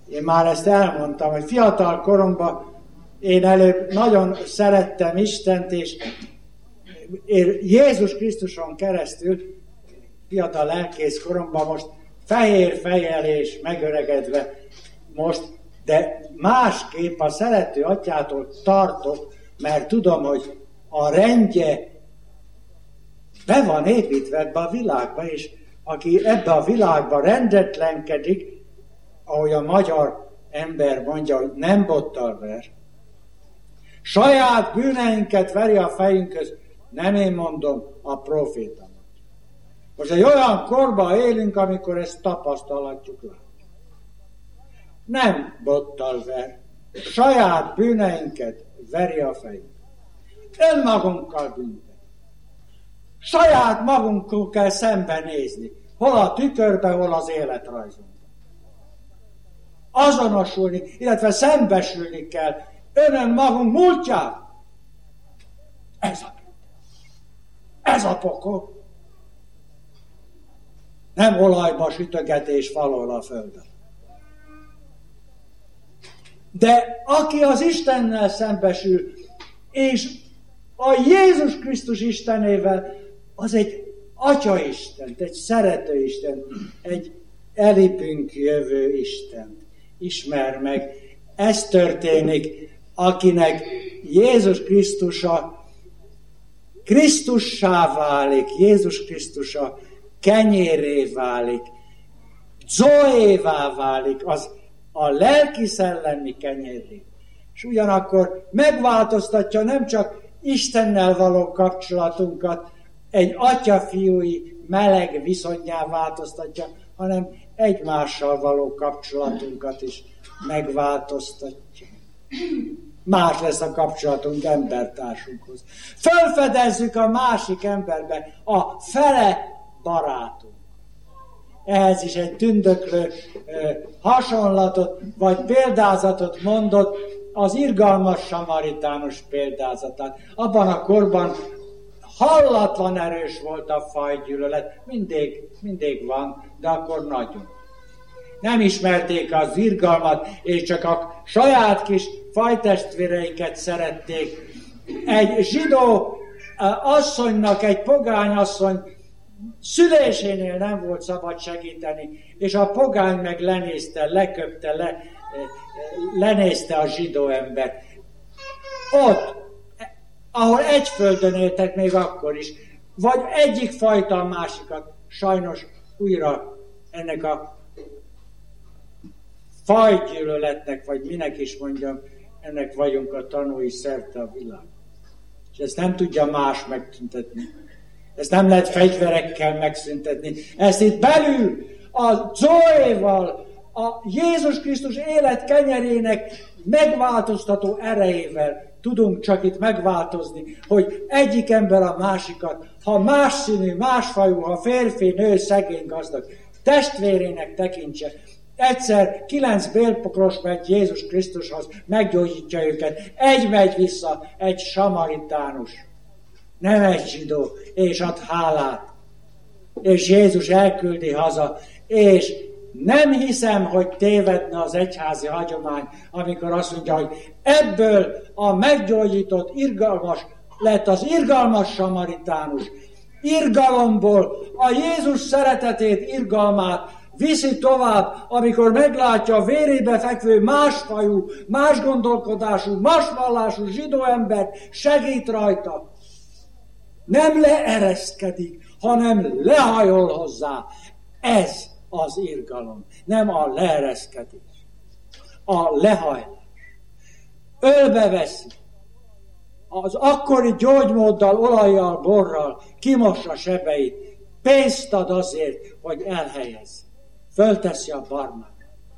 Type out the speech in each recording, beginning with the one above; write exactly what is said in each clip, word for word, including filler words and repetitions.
Én már ezt elmondtam, hogy fiatal koromban én előbb nagyon szerettem Istent, és én Jézus Krisztuson keresztül, fiatal lelkész koromban most fehér fejjel és megöregedve most, de másképp a szerető atyától tartok, mert tudom, hogy a rendje be van építve ebbe a világba, és aki ebbe a világba rendetlenkedik, ahogy a magyar ember mondja, hogy nem bottal ver, saját bűneinket veri a fejünkhöz, nem én mondom, a proféta. Most egy olyan korban élünk, amikor ezt tapasztalatjuk le. Nem bottal ver, saját bűneinket veri a fejünk. Önmagunkkal büntet. Saját magunkkal kell szembenézni. Hol a tükörbe, hol az életrajzunkban. Azonosulni, illetve szembesülni kell önön magunk múltjával. Ez a Ez a pokol. Nem olajba sütögetés falol a földön. De aki az Istennel szembesül, és a Jézus Krisztus Istenével, az egy Atyaistent, egy szerető Isten, egy elipünk jövő Istent ismer meg. Ez történik, akinek Jézus Krisztusa Krisztussá válik, Jézus Krisztusa kenyérré válik, zoévá válik, az a lelki-szellemi kenyérré. És ugyanakkor megváltoztatja nem csak Istennel való kapcsolatunkat, egy atya-fiúi meleg viszonnyá változtatja, hanem egymással való kapcsolatunkat is megváltoztatja. Más lesz a kapcsolatunk embertársunkhoz. Fölfedezzük a másik emberbe a fele barátunk. Ehhez is egy tündöklő eh, hasonlatot vagy példázatot mondott, az irgalmas samaritánus példázatát. Abban a korban hallatlan erős volt a fajgyűlölet, mindig, mindig van, de akkor nagyon. Nem ismerték az irgalmat, és csak a saját kis fajtestvéreiket szerették. Egy zsidó asszonynak, egy pogány asszony szülésénél nem volt szabad segíteni, és a pogány meg lenézte, leköpte, le, lenézte a zsidó embert. Ott, ahol egy földön éltek még akkor is, vagy egyik fajta a másikat, sajnos újra ennek a fajgyűlöletnek, vagy minek is mondjam, ennek vagyunk a tanúi szerte a világ. És ezt nem tudja más megszüntetni. Ezt nem lehet fegyverekkel megszüntetni. Ezt itt belül a Zoéval, a Jézus Krisztus élet kenyerének megváltoztató erejével tudunk csak itt megváltozni, hogy egyik ember a másikat, ha más színű, más fajú, ha férfi, nő, szegény, gazdag, testvérének tekintse. Egyszer kilenc bélpokros megy Jézus Krisztushoz, meggyógyítja őket. Egy megy vissza, egy samaritánus, nem egy zsidó, és ad hálát. És Jézus elküldi haza, és nem hiszem, hogy tévedne az egyházi hagyomány, amikor azt mondja, hogy ebből a meggyógyított irgalmas lett az irgalmas samaritánus. Irgalomból a Jézus szeretetét, irgalmát viszi tovább, amikor meglátja a vérébe fekvő másfajú, más gondolkodású, más vallású zsidó embert, segít rajta. Nem leereszkedik, hanem lehajol hozzá. Ez az irgalom, nem a leereszkedés. A lehajlás. Ölbeveszi. Az akkori gyógymóddal, olajjal, borral kimossa sebeit. Pénzt ad azért, hogy elhelyezze. Fölteszi a barmát.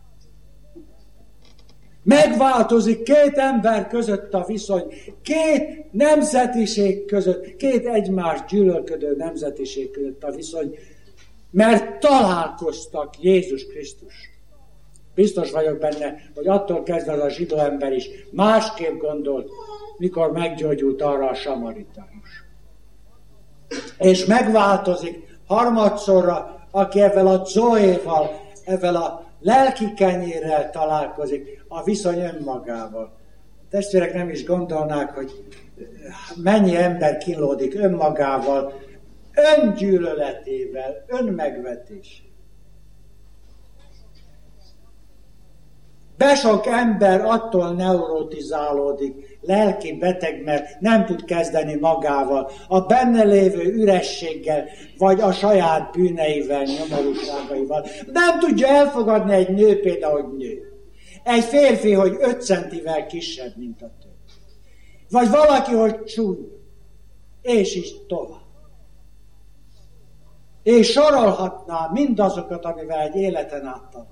Megváltozik két ember között a viszony, két nemzetiség között, két egymást gyűlölködő nemzetiség között a viszony, mert találkoztak Jézus Krisztus. Biztos vagyok benne, hogy attól kezdve az a zsidó ember is másképp gondolt, mikor meggyógyult arra a samaritánus. És megváltozik harmadszorra, aki ezzel a Zoéval, ezzel a lelki kenyérrel találkozik, a viszony önmagával. A testvérek nem is gondolnák, hogy mennyi ember kínlódik önmagával, öngyűlöletével, önmegvetésével. De sok ember attól neurotizálódik, lelki beteg, mert nem tud kezdeni magával, a benne lévő ürességgel, vagy a saját bűneivel, nyomorúságaival. Nem tudja elfogadni egy nő például, hogy nő. Egy férfi, hogy öt centivel kisebb, mint a többi. Vagy valaki, hogy csúnya. És így tovább. És sorolhatná mindazokat, amivel egy életen át talál.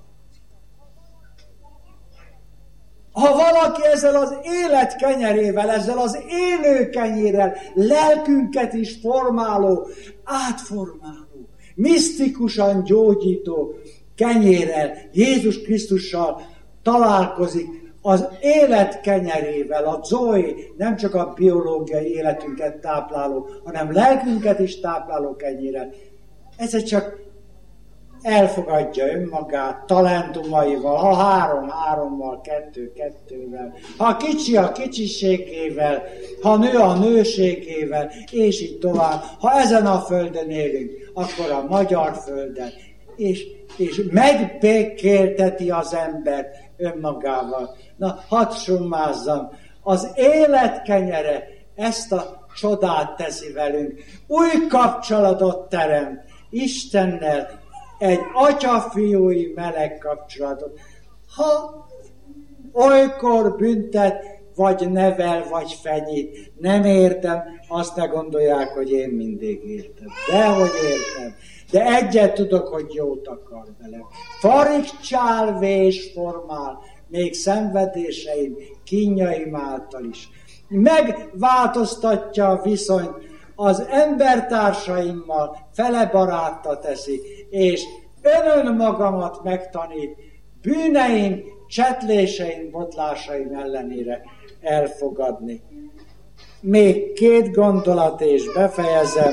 Ha valaki ezzel az élet kenyerével, ezzel az élő kenyérrel, lelkünket is formáló, átformáló, misztikusan gyógyító kenyérrel, Jézus Krisztussal találkozik, az élet kenyerével, a zoe, nem csak a biológiai életünket tápláló, hanem lelkünket is tápláló kenyérrel. Ez csak elfogadja önmagát talentumaival, ha három, hárommal, kettő, kettővel, ha kicsi a kicsiségével, ha nő a nőségével, és így tovább. Ha ezen a földön élünk, akkor a magyar földön, és, és megbékélteti az ember önmagával. Na, hadd summázzam, az élet kenyere ezt a csodát teszi velünk, új kapcsolatot teremt Istennel, egy atya-fiúi meleg kapcsolatot. Ha olykor büntet, vagy nevel, vagy fenyít, nem értem, azt ne gondolják, hogy én mindig értem. Dehogy értem. De egyet tudok, hogy jót akar velem. Farigcsál, vés formál, még szenvedéseim, kínjaim által is. Megváltoztatja a viszonyt, az embertársaimmal fele barátta teszi, és önön magamat megtanít, bűneim, csetléseim, botlásaim ellenére elfogadni. Még két gondolat, és befejezem.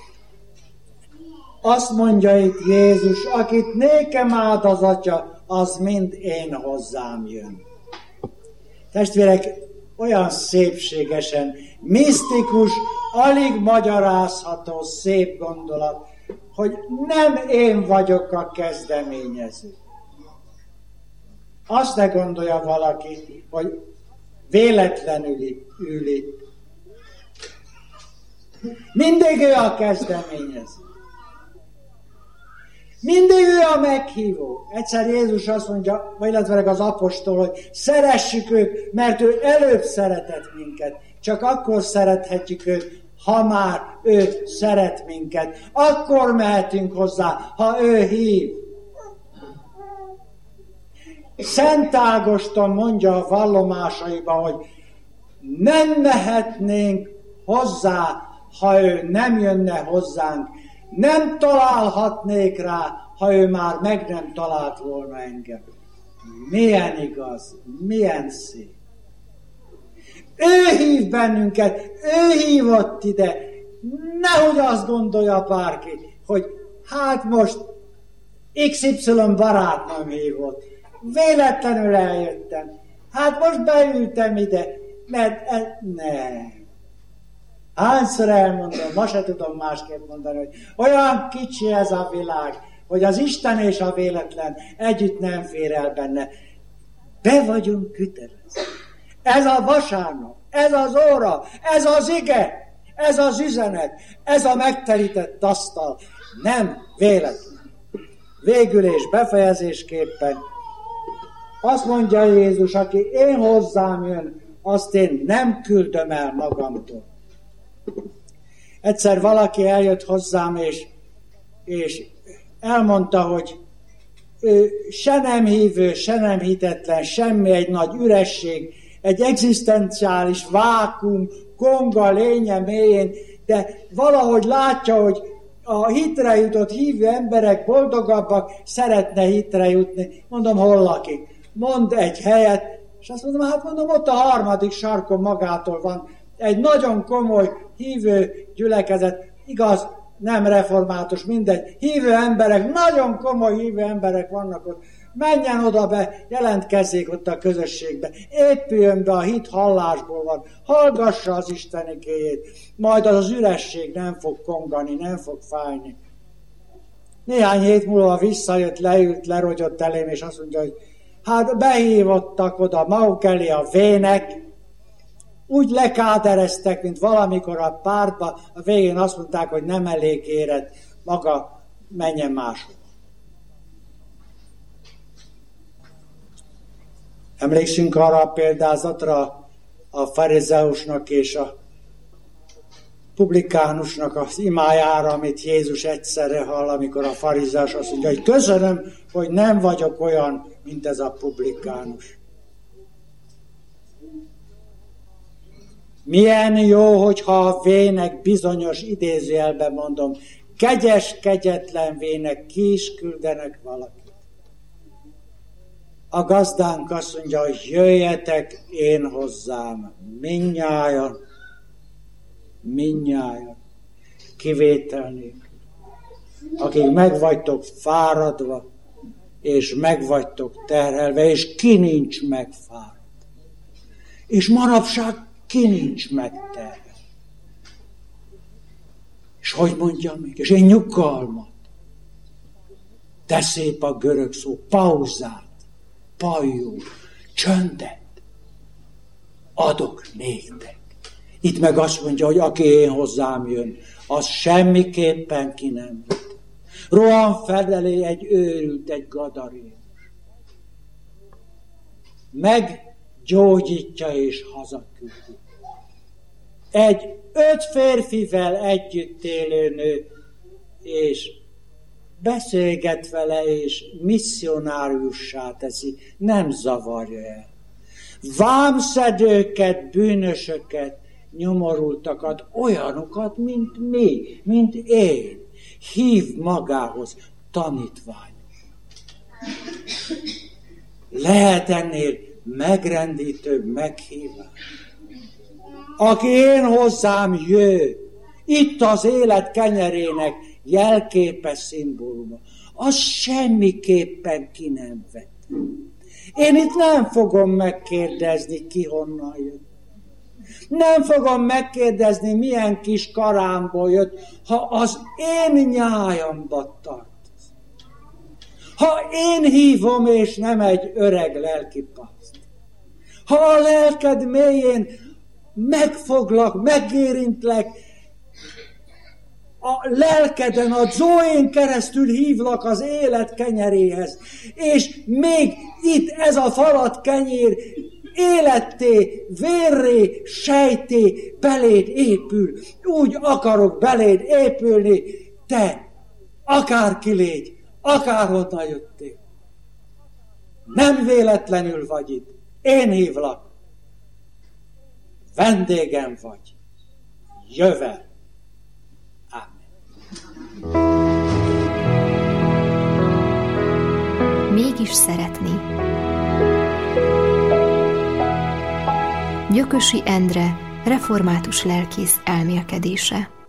Azt mondja itt Jézus, akit nékem áld az Atya, az mind én hozzám jön. Testvérek, olyan szépségesen, misztikus, alig magyarázható szép gondolat, hogy nem én vagyok a kezdeményező. Azt ne gondolja valaki, hogy véletlenül ül itt. Mindig ő a kezdeményező. Mindig ő a meghívó. Egyszer Jézus azt mondja, vagy illetve az apostol, hogy szeressük őt, mert ő előbb szeretett minket. Csak akkor szerethetjük őt, ha már ő szeret minket. Akkor mehetünk hozzá, ha ő hív. Szent Ágoston mondja a vallomásaiban, hogy nem mehetnénk hozzá, ha ő nem jönne hozzánk. Nem találhatnék rá, ha ő már meg nem talált volna engem. Milyen igaz, milyen szép. Ő hív bennünket, ő hívott ide. Nehogy azt gondolja bárki, hogy hát most iksz ipszilon barátnőm hívott. Véletlenül eljöttem. Hát most beültem ide, mert ez... nem. Hányszor elmondom, ma se tudom másképp mondani, hogy olyan kicsi ez a világ, hogy az Isten és a véletlen együtt nem fér el benne. Be vagyunk kötelezve. Ez a vasárnap, ez az óra, ez az ige, ez az üzenet, ez a megterített asztal. Nem véletlen. Végül és befejezésképpen azt mondja Jézus, aki én hozzám jön, azt én nem küldöm el magamtól. Egyszer valaki eljött hozzám, és, és elmondta, hogy ő se nem hívő, se nem hitetlen, semmi, egy nagy üresség, egy egzisztenciális vákum, konga lénye mélyén, de valahogy látja, hogy a hitre jutott hívő emberek boldogabbak, szeretne hitre jutni. Mondom, hol lakik? Mond egy helyet, és azt mondom, hát mondom, ott a harmadik sarkon magától van egy nagyon komoly hívő gyülekezet, igaz, nem református, mindegy, hívő emberek, nagyon komoly hívő emberek vannak ott. menjen oda be, jelentkezzék ott a közösségbe, épüljön be, a hit hallásból van, hallgassa az Istenikéjét, majd az, az üresség nem fog kongani, nem fog fájni. Néhány hét múlva visszajött, leült, lerogyott elém, és azt mondja, hogy hát behívottak oda maguk elé a vének, úgy lekádereztek, mint valamikor a pártba, a végén azt mondták, hogy nem elég érett, maga menjen máshol. Emlékszünk arra a példázatra a farizeusnak és a publikánusnak az imájára, amit Jézus egyszerre hall, amikor a farizeus azt mondja, hogy köszönöm, hogy nem vagyok olyan, mint ez a publikánus. Milyen jó, hogyha a vének bizonyos idézőjelben mondom, kegyes, kegyetlen vének ki is küldenek valakit. A gazdánk azt mondja, hogy jöjjetek én hozzám, mindnyájan, mindnyájan, kivétel nélkül, akik meg vagytok fáradva, és meg vagytok terhelve, és ki nincs megfáradva. És manapság ki nincs megterhelve. És hogy mondjam még? És én nyugalmat. De szép a görög szó, pauzát, pajó, csöndet adok néktek. Itt meg azt mondja, hogy aki én hozzám jön, az semmiképpen ki nem jön. Rohan felelé egy őrült, egy gadarénos. Meggyógyítja és hazaküldi. Egy öt férfivel együtt élő nő, és beszélget vele, és misszionáriussá teszi, nem zavarja el. Vámszedőket, bűnösöket, nyomorultakat, olyanokat, mint mi, mint én. Hív magához tanítványok. Lehet ennél megrendítőbb meghívás. Aki én hozzám jő, itt az élet kenyerének jelképe, szimbóluma, az semmiképpen ki nem vett. Én itt nem fogom megkérdezni, ki honnan jött. Nem fogom megkérdezni, milyen kis karámból jött, ha az én nyájamba tartozik. Ha én hívom, és nem egy öreg lelkipaszt. Ha a lelked mélyén megfoglak, megérintlek, a lelkeden, a Zoén keresztül hívlak az élet kenyeréhez, és még itt ez a falat kenyér életté, vérré, sejté beléd épül. Úgy akarok beléd épülni, te akárki légy, akárhonnan jöttél. Nem véletlenül vagy itt. Én hívlak. Vendégem vagy. Jövel. Mégis szeretni. Gyökösi Endre, református lelkész elmélkedése.